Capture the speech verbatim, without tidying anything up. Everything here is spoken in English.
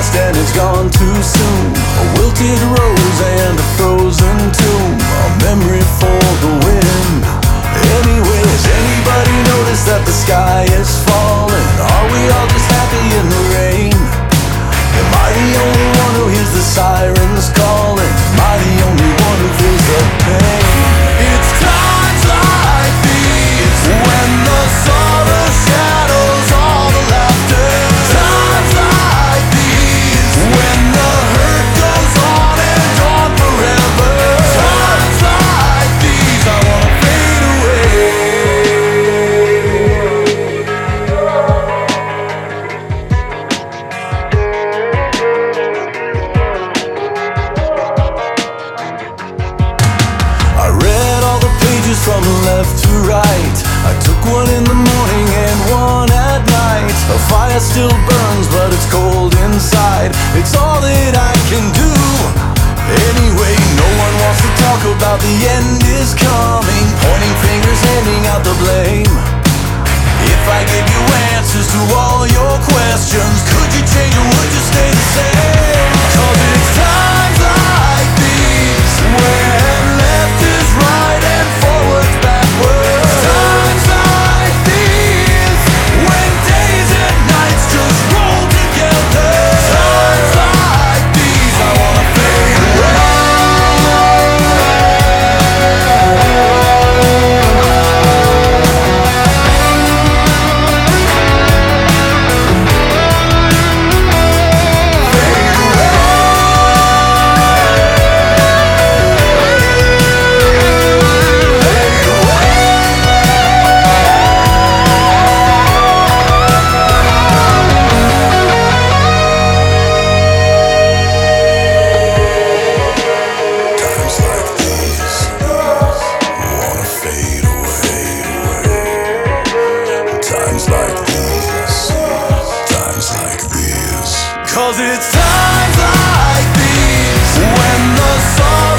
past and it's gone too soon. A wilted rose and a frozen tomb, a memory for the wind. Anyways, anybody notice that the sky is falling? Are we all just happy in the rain? Am I the only one who hears the sirens calling? Am I the only one who feels the pain? It's times like these when the sorrow shadows all the laughter. Times like these when the hurt goes on and on forever. Times like these I wanna fade away. I read all the pages from left to right. I took one in the morning and one at night. A fire still burns but it's cold inside. It's all that I can do. Anyway, no one wants to talk about the end is coming. Pointing fingers, handing out the blame. If I give you answers to all your questions, could you change or would you stay the same? Cause it's times like these when left is right and forward's backwards. Times like these when days and nights just roll together. Times like these I wanna fade away. Cause it's times like these when the sorrow